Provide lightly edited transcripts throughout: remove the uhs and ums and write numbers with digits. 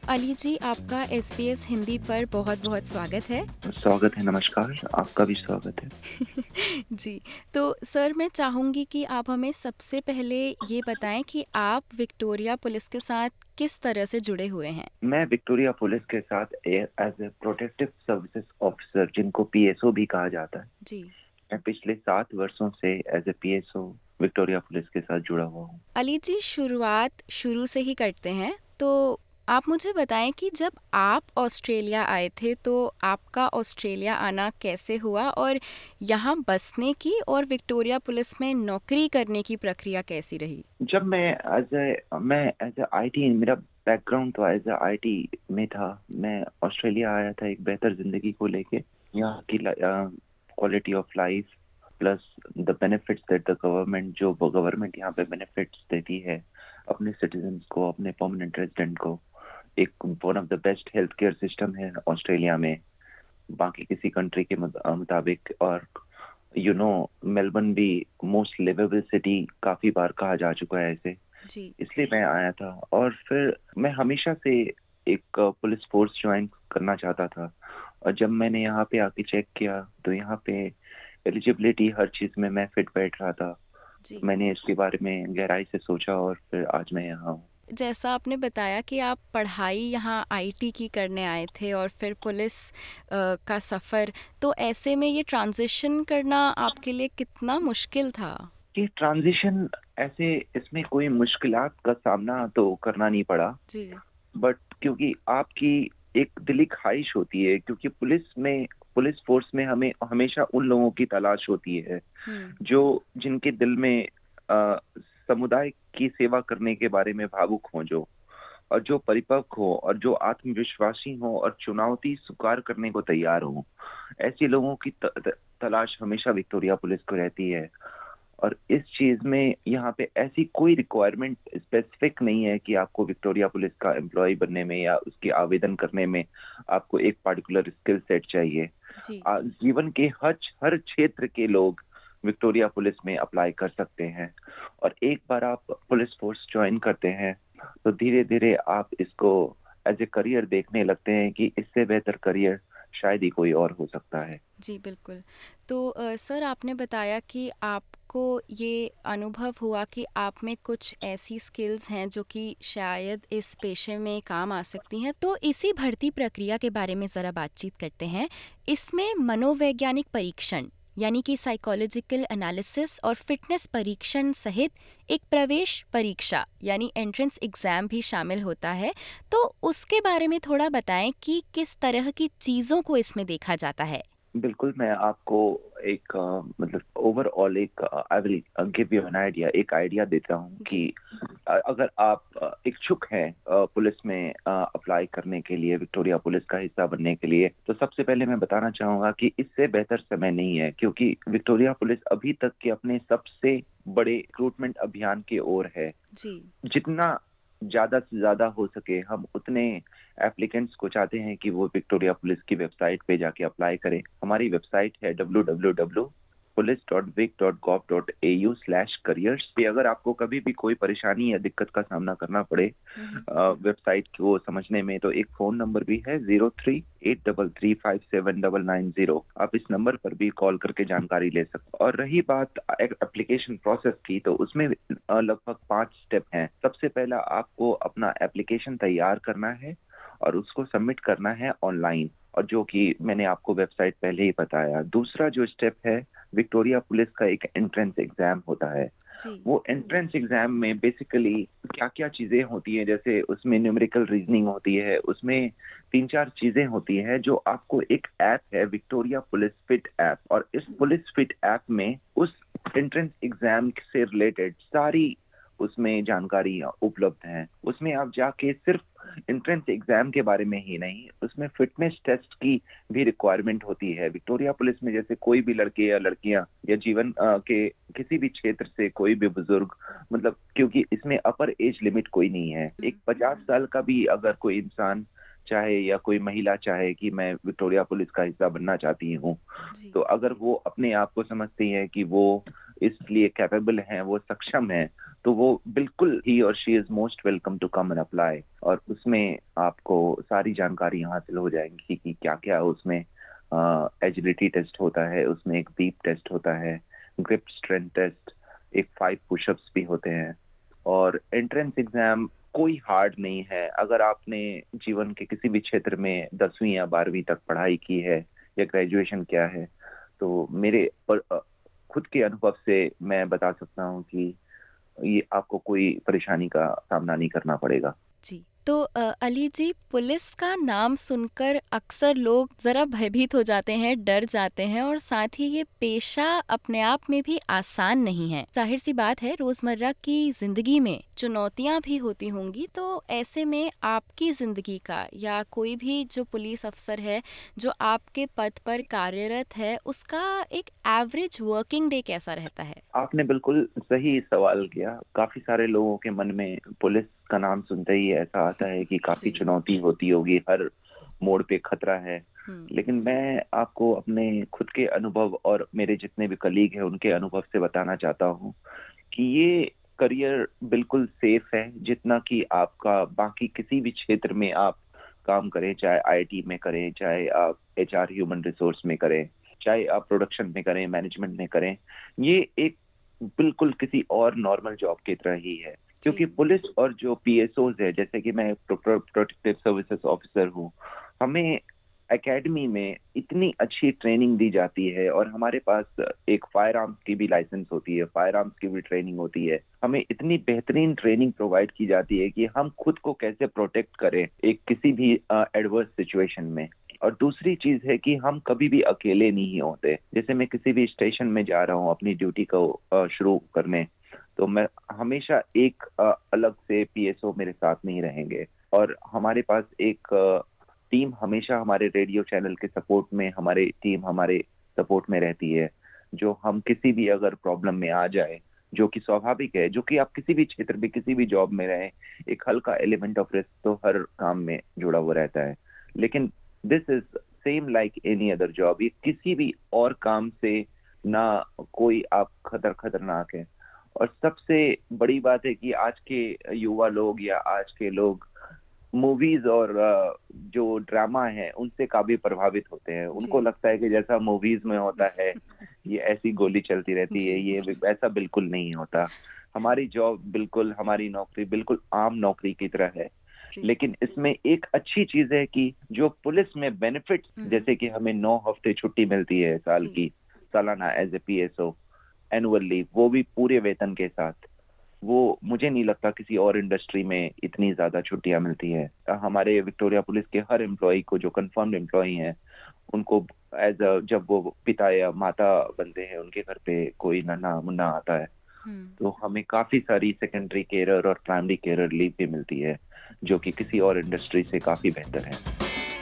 अली जी, आपका एसबीएस हिंदी पर बहुत-बहुत स्वागत है। स्वागत है, नमस्कार। आपका भी स्वागत है। जी, तो सर मैं चाहूँगी कि आप हमें सबसे पहले ये बताएँ कि आप विक्टोरिया पुलिस के साथ किस तरह से जुड़े हुए हैं? मैं विक्टोरिया पुलिस के साथ as a protective services officer, जिनको पीएसओ भी कहा जाता है। जी। मैं पिछले 7 वर्षों से as a PSO Victoria police के साथ जुड़ा हुआ हूँ। अली जी, शुरुआत शुरू से ही करते हैं। तो आप मुझे बताएँ कि जब आप ऑस्ट्रेलिया आए थे, तो आपका ऑस्ट्रेलिया आना कैसे हुआ और यहाँ बसने की और विक्टोरिया पुलिस में नौकरी करने की प्रक्रिया कैसी रही? जब मैं एज ए आईटी, मेरा बैकग्राउंड तो एज ए आईटी में था। मैं ऑस्ट्रेलिया आया था एक बेहतर जिंदगी को लेके। यहाँ की quality of life plus the benefits that the government, जो गवर्नमेंट यहाँ पे बेनिफिट्स देती है अपने सिटीजन्स को, अपने परमानेंट रेजिडेंट को। एक one of the best health care system है ऑस्ट्रेलिया में, बाकी किसी कंट्री के मुताबिक। और मेलबर्न भी मोस्ट लिवेबल सिटी काफी बार कहा जा चुका है इसे। जी। इसलिए मैं आया था और फिर मैं हमेशा से एक पुलिस फोर्स ज्वाइन करना चाहता था। और जब मैंने यहाँ पे आके चेक किया तो यहाँ पे एलिजिबिलिटी हर चीज में मैं फिट बैठ रहा था। जी। मैंने इसके बारे में गहराई से सोचा और फिर आज मैं यहाँ हूँ। जैसा आपने बताया कि आप पढ़ाई यहाँ आईटी की करने आए थे और फिर पुलिस का सफ़र, तो ऐसे में ये ट्रांजिशन करना आपके लिए कितना मुश्किल था? ये ट्रांजिशन ऐसे, इसमें कोई मुश्किलात का सामना तो करना नहीं पड़ा। जी। बट क्योंकि आपकी एक दिली ख्वाहिश होती है, क्योंकि पुलिस फोर्स में हमें हमेशा उन लोगों की तलाश होती है हुँ। जो जिनके दिल में समुदाय की सेवा करने के बारे में भावुक हो, जो और जो परिपक्व हो और जो आत्मविश्वासी हो और चुनौती स्वीकार करने को तैयार हो। ऐसे लोगों की तलाश हमेशा विक्टोरिया पुलिस को रहती है। और इस चीज में यहाँ पे ऐसी कोई रिक्वायरमेंट स्पेसिफिक नहीं है कि आपको विक्टोरिया पुलिस का एम्प्लॉय बनने में या उसके आवेदन करने में आपको एक पर्टिकुलर स्किल सेट चाहिए। जी। जीवन के हर क्षेत्र के लोग विक्टोरिया पुलिस में अप्लाई कर सकते हैं। और एक बार आप पुलिस फोर्स ज्वाइन करते हैं तो धीरे धीरे आप इसको एज ए करियर देखने लगते हैं कि इससे बेहतर करियर शायद ही कोई और हो सकता है। जी, बिल्कुल। तो सर आपने बताया कि आपको ये अनुभव हुआ कि आप में कुछ ऐसी स्किल्स हैं जो कि शायद इस पेशे में काम आ सकती हैं। तो इसी भर्ती प्रक्रिया के बारे में ज़रा बातचीत करते हैं। इसमें मनोवैज्ञानिक परीक्षण यानी कि साइकोलॉजिकल एनालिसिस और फिटनेस परीक्षण सहित एक प्रवेश परीक्षा यानी एंट्रेंस एग्ज़ाम भी शामिल होता है। तो उसके बारे में थोड़ा बताएँ कि किस तरह की चीज़ों को इसमें देखा जाता है? बिल्कुल, मैं आपको एक मतलब ओवरऑल एक I will give you an idea, एक आइडिया देता हूँ कि जी। अगर आप इच्छुक हैं पुलिस में अप्लाई करने के लिए, विक्टोरिया पुलिस का हिस्सा बनने के लिए, तो सबसे पहले मैं बताना चाहूँगा कि इससे बेहतर समय नहीं है, क्योंकि विक्टोरिया पुलिस अभी तक के अपने सबसे बड़े रिक्रूटमेंट अभियान की ओर है। जी। जितना ज़्यादा से ज़्यादा हो सके हम उतने एप्लीकेंट्स को चाहते हैं कि वो विक्टोरिया पुलिस की वेबसाइट पे जाके अप्लाई करें। हमारी वेबसाइट है www.police.vic.gov.au/careers पे। अगर आपको कभी भी कोई परेशानी या दिक्कत का सामना करना पड़े हुँ, हुँ। वेबसाइट को समझने में, तो एक फ़ोन नंबर भी है 0383357990। आप इस नंबर पर भी कॉल करके जानकारी ले सकते हैं। और रही बात एप्लीकेशन प्रोसेस की, तो उसमें लगभग 5 स्टेप हैं। सबसे पहला आपको अपना एप्लीकेशन तैयार करना है और उसको सबमिट करना है ऑनलाइन, और जो कि मैंने आपको वेबसाइट पहले ही बताया। दूसरा जो स्टेप है, विक्टोरिया पुलिस का एक एंट्रेंस एग्जाम होता है। जी। वो एंट्रेंस एग्जाम में बेसिकली क्या-क्या चीजें होती हैं, जैसे उसमें न्यूमेरिकल रीजनिंग होती है, उसमें 3-4 चीजें होती हैं जो आपको, एक ऐप है विक्टोरिया पुलिस फिट ऐप, और इस पुलिस फिट ऐप में उस एंट्रेंस एग्जाम से रिलेटेड सारी उसमें जानकारी उपलब्ध है। उसमें आप जाके सिर्फ एंट्रेंस एग्जाम के बारे में ही नहीं, उसमें फिटनेस टेस्ट की भी रिक्वायरमेंट होती है। विक्टोरिया पुलिस में जैसे कोई भी लड़के या लड़कियां या जीवन के किसी भी क्षेत्र से कोई भी बुजुर्ग, मतलब क्योंकि इसमें अपर एज लिमिट कोई नहीं है। एक 50 साल का भी अगर कोई इंसान चाहे या कोई महिला चाहे कि मैं विक्टोरिया पुलिस का हिस्सा बनना चाहती हूँ, जी। तो अगर वो अपने आप को समझती है कि वो इसलिए कैपेबल हैं, वो सक्षम हैं, तो वो बिल्कुल ही और she is most welcome to come and apply. और उसमें आपको सारी जानकारी हासिल हो जाएंगी कि क्या क्या उसमें एजिलिटी टेस्ट होता है, उसमें एक बीप टेस्ट होता है, ग्रिप स्ट्रेंथ टेस्ट, एक 5 पुशअप्स भी होते हैं। और एंट्रेंस एग्जाम कोई हार्ड नहीं है। अगर आपने जीवन के किसी भी क्षेत्र में 10वीं या 12वीं तक पढ़ाई की है या ग्रेजुएशन किया है, तो मेरे खुद के अनुभव से मैं बता सकता हूँ कि ये आपको कोई परेशानी का सामना नहीं करना पड़ेगा। जी। तो अली जी, पुलिस का नाम सुनकर अक्सर लोग ज़रा भयभीत हो जाते हैं, डर जाते हैं, और साथ ही ये पेशा अपने आप में भी आसान नहीं है। जाहिर सी बात है, रोज़मर्रा की ज़िंदगी में चुनौतियां भी होती होंगी। तो ऐसे में आपकी ज़िंदगी का या कोई भी जो पुलिस अफसर है जो आपके पद पर कार्यरत है, उसका एक एवरेज वर्किंग डे कैसा रहता है? आपने बिल्कुल सही सवाल किया। काफी सारे लोगों के मन में पुलिस का नाम सुनते ही ऐसा आता है कि काफी जी। चुनौती होती होगी, हर मोड़ पे खतरा है। हम्म। लेकिन मैं आपको अपने खुद के अनुभव और मेरे जितने भी कलीग हैं उनके अनुभव से बताना चाहता हूँ कि ये करियर बिल्कुल सेफ है, जितना कि आपका बाकी किसी भी क्षेत्र में आप काम करें, चाहे आईटी में करें, चाहे आप एचआर ह्यूमन रिसोर्स में करें, चाहे आप प्रोडक्शन में करें, मैनेजमेंट में करें, ये एक बिल्कुल किसी और नॉर्मल जॉब की तरह ही है। क्योंकि जी। पुलिस और जो पीएसओज है, जैसे कि मैं प्रोटेक्टिव सर्विसेज ऑफिसर हूँ, हमें एकेडमी में इतनी अच्छी ट्रेनिंग दी जाती है और हमारे पास एक फायर आर्म्स की भी लाइसेंस होती है, फायर आर्म्स की भी ट्रेनिंग होती है। हमें इतनी बेहतरीन ट्रेनिंग प्रोवाइड की जाती है कि हम खुद को कैसे प्रोटेक्ट करें एक किसी भी एडवर्स सिचुएशन में। और दूसरी चीज है कि हम कभी भी अकेले नहीं होते। जैसे मैं किसी भी स्टेशन में जा रहा हूँ अपनी ड्यूटी को शुरू करने, तो मैं हमेशा एक अलग से पीएसओ मेरे साथ नहीं रहेंगे। और हमारे पास एक टीम हमेशा हमारे रेडियो चैनल के सपोर्ट में, हमारे टीम हमारे सपोर्ट में रहती है, जो हम किसी भी अगर प्रॉब्लम में आ जाए, जो कि स्वाभाविक है, जो कि आप किसी भी क्षेत्र में किसी भी जॉब में रहें, एक हल्का एलिमेंट ऑफ रिस्क तो हर काम में जुड़ा हुआ रहता है। लेकिन this is same like any other job. ये किसी भी और काम से ना कोई आप खतरनाक है। और सबसे बड़ी बात है कि आज के युवा लोग या आज के लोग मूवीज और जो ड्रामा है उनसे काफी प्रभावित होते हैं। उनको जी। लगता है कि जैसा मूवीज में होता है ये ऐसी गोली चलती रहती है, जी। ये ऐसा बिल्कुल नहीं होता। हमारी जॉब बिल्कुल, हमारी नौकरी बिल्कुल आम नौकरी की तरह है। जी। लेकिन इसमें एक अच्छी चीज है कि जो पुलिस में बेनिफिट, जैसे कि हमें 9 हफ्ते छुट्टी मिलती है साल जी। की, सालाना as a PSO, annual leave, वो भी पूरे वेतन के साथ, वो मुझे नहीं लगता किसी और इंडस्ट्री में इतनी ज्यादा छुट्टियां मिलती है। हमारे विक्टोरिया पुलिस के हर एम्प्लॉय को, जो कंफर्म्ड एम्प्लॉय हैं, उनको एज जब वो पिता या माता बनते हैं, उनके घर पे कोई नन्हा मुन्ना आता है, हम्म। तो हमें काफी सारी सेकेंडरी केयर और प्राइमरी केयर लीव भी मिलती है, जो कि किसी और इंडस्ट्री से काफी बेहतर है।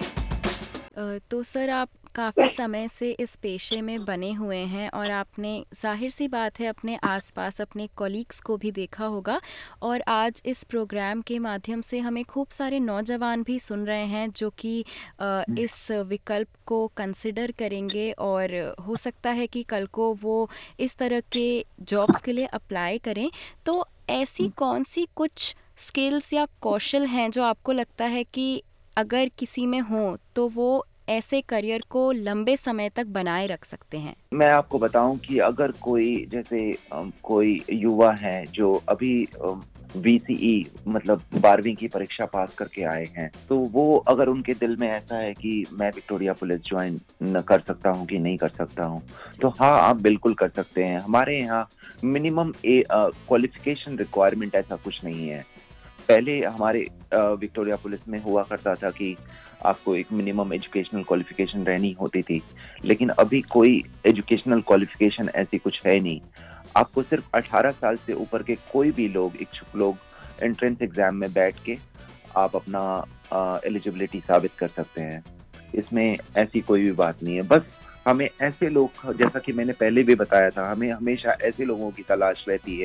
तो सर, आप काफ़ी समय से इस पेशे में बने हुए हैं और आपने, जाहिर सी बात है, अपने आसपास अपने कॉलीग्स को भी देखा होगा। और आज इस प्रोग्राम के माध्यम से हमें खूब सारे नौजवान भी सुन रहे हैं जो कि इस विकल्प को कंसिडर करेंगे, और हो सकता है कि कल को वो इस तरह के जॉब्स के लिए अप्लाई करें। तो ऐसी कौन सी कुछ स्किल्स या कौशल हैं जो आपको लगता है कि अगर किसी में हो तो वो ऐसे करियर को लंबे समय तक बनाए रख सकते हैं? मैं आपको बताऊं कि अगर कोई, जैसे कोई युवा है जो अभी वीसीई मतलब 12वीं की परीक्षा पास करके आए हैं, तो वो अगर उनके दिल में ऐसा है कि मैं विक्टोरिया पुलिस ज्वाइन न कर सकता हूं कि नहीं कर सकता हूं, तो हाँ, आप बिल्कुल कर सकते हैं। हमारे यहाँ मिनिमम क्वालिफिकेशन रिक्वायरमेंट ऐसा कुछ नहीं है। पहले हमारे विक्टोरिया पुलिस में हुआ करता था कि आपको एक मिनिमम एजुकेशनल क्वालिफिकेशन रहनी होती थी, लेकिन अभी कोई एजुकेशनल क्वालिफिकेशन ऐसी कुछ है नहीं। आपको सिर्फ 18 साल से ऊपर के कोई भी लोग, इच्छुक लोग, एंट्रेंस एग्जाम में बैठ के आप अपना एलिजिबिलिटी साबित कर सकते हैं। इसमें ऐसी कोई भी बात नहीं है। बस हमें ऐसे लोग, जैसा कि मैंने पहले भी बताया था, हमें हमेशा ऐसे लोगों की तलाश रहती है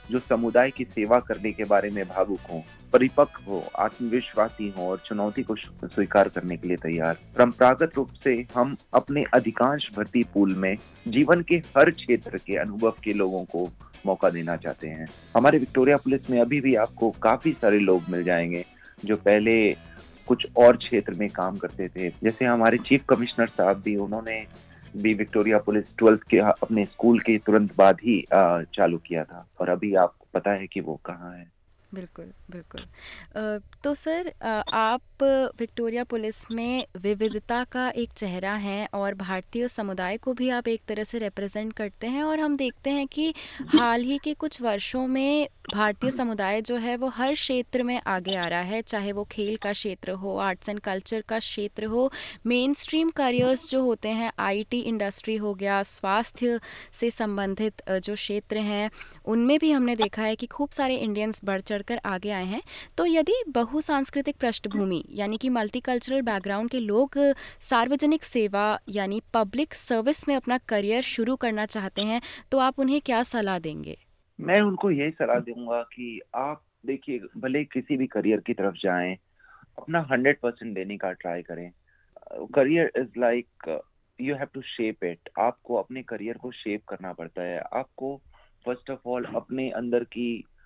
जो समुदाय की सेवा करने के बारे में भावुक हों, परिपक्व हो, आत्मविश्वासी हो और चुनौती को स्वीकार करने के लिए तैयार। परंपरागत रूप से हम अपने अधिकांश भर्ती पूल में जीवन के हर क्षेत्र के अनुभव के लोगों को मौका देना चाहते हैं। हमारे विक्टोरिया पुलिस में अभी भी आपको काफी सारे लोग मिल जाएंगे जो पहले कुछ और क्षेत्र में काम करते थे। जैसे हमारे चीफ कमिश्नर साहब भी, उन्होंने भी विक्टोरिया पुलिस 12th के अपने स्कूल के तुरंत बाद ही चालू किया था, और अभी आपको पता है कि वो कहाँ है। बिल्कुल, बिल्कुल। तो सर, आप विक्टोरिया पुलिस में विविधता का एक चेहरा हैं और भारतीय समुदाय को भी आप एक तरह से रिप्रेजेंट करते हैं, और हम देखते हैं कि हाल ही के कुछ वर्षों में भारतीय समुदाय जो है वो हर क्षेत्र में आगे आ रहा है, चाहे वो खेल का क्षेत्र हो, आर्ट्स एंड कल्चर का क्षेत्र हो, मेन स्ट्रीम करियर्स जो होते हैं, आईटी इंडस्ट्री हो गया, स्वास्थ्य से संबंधित जो क्षेत्र हैं, उनमें भी हमने देखा है कि खूब सारे इंडियंस बढ़ चढ़कर आगे आए हैं। तो यदि बहुसांस्कृतिक पृष्ठभूमि यानी कि मल्टीकल्चरल बैकग्राउंड के लोग सार्वजनिक सेवा यानी पब्लिक सर्विस में अपना करियर शुरू करना चाहते हैं, तो आप उन्हें क्या सलाह देंगे? मैं उनको यही सलाह दूंगा कि आप देखिए, भले किसी भी करियर की तरफ जाएं, अपना 100% देने का ट्राई करें। Career is like you have to shape it. आपको अपने करियर को शेप करना पड़ता है। आपको फर्स्ट ऑफ ऑल अपने अंदर की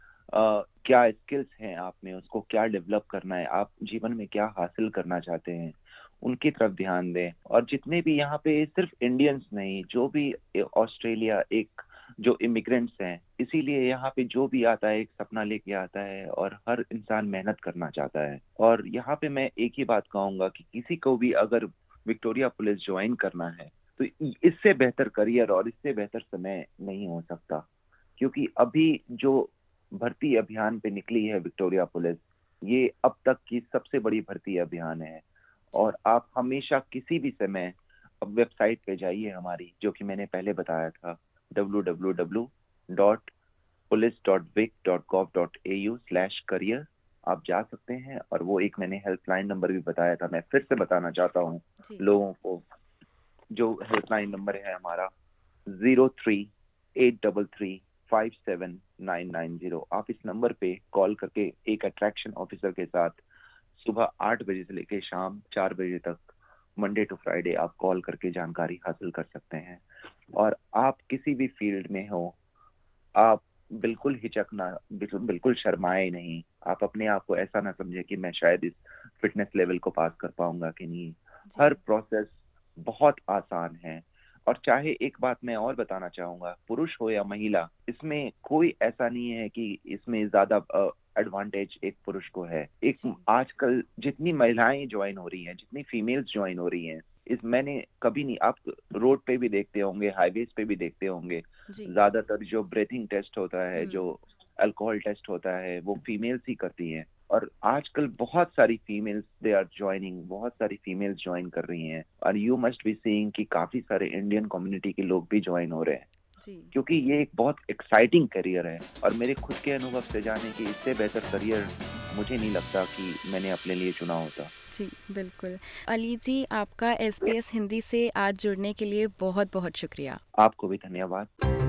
क्या स्किल्स हैं आप में, उसको क्या डेवलप करना है, आप जीवन में क्या हासिल करना चाहते हैं, उनकी तरफ ध्यान दें। और जितने भी यहाँ पे, सिर्फ इंडियंस नहीं, जो भी ऑस्ट्रेलिया एक जो इमिग्रेंट्स हैं, इसीलिए यहाँ पे जो भी आता है एक सपना लेके आता है और हर इंसान मेहनत करना चाहता है। और यहाँ पे मैं एक ही बात कहूंगा कि किसी को भी अगर विक्टोरिया पुलिस ज्वाइन करना है तो इससे बेहतर करियर और इससे बेहतर समय नहीं हो सकता, क्योंकि अभी जो भर्ती अभियान पे निकली है विक्टोरिया पुलिस, ये अब तक की सबसे बड़ी भर्ती अभियान है। और आप हमेशा किसी भी समय अब वेबसाइट पे जाइए हमारी, जो कि मैंने पहले बताया था, www.police.vic.gov.au/career। आप जा सकते हैं, और वो एक मैंने हेल्पलाइन नंबर भी बताया था, मैं फिर से बताना चाहता हूँ लोगों को। जो हेल्पलाइन नंबर है हमारा 03-833-57990। आप इस नंबर पे कॉल करके एक अट्रैक्शन ऑफिसर के साथ सुबह 8 बजे से लेकर शाम 4 बजे तक, मंडे टू फ्राइडे, आप कॉल करके जानकारी हासिल कर सकते हैं। और आप किसी भी फील्ड में हो, आप बिल्कुल हिचकना, बिल्कुल शर्माए नहीं। आप अपने आप को ऐसा ना समझे कि मैं शायद इस फिटनेस लेवल को पास कर पाऊंगा कि नहीं। हर प्रोसेस बहुत आसान है। और चाहे एक बात मैं और बताना चाहूंगा, पुरुष हो या महिला, इसमें कोई ऐसा नहीं है कि इसमें ज्यादा एडवांटेज एक पुरुष को है। एक आजकल जितनी महिलाएं ज्वाइन हो रही हैं, जितनी फीमेल्स ज्वाइन हो रही हैं, इस मैंने कभी नहीं, आप रोड पे भी देखते होंगे, हाईवेज पे भी देखते होंगे, ज्यादातर जो ब्रीथिंग टेस्ट होता है, जो अल्कोहल टेस्ट होता है, वो फीमेल्स ही करती हैं। और आजकल बहुत सारी फीमेल्स दे आर ज्वाइनिंग, बहुत सारी फीमेल्स ज्वाइन कर रही हैं। और यू मस्ट बी सीइंग कि काफी सारे इंडियन कम्युनिटी के लोग भी ज्वाइन हो रहे हैं, क्योंकि ये एक बहुत एक्साइटिंग करियर है। और मेरे खुद के अनुभव से जाने कि इससे बेहतर करियर मुझे नहीं लगता कि मैंने अपने लिए चुना होता। जी बिल्कुल। अली जी, आपका SBS हिंदी से आज जुड़ने के लिए बहुत बहुत शुक्रिया। आपको भी धन्यवाद।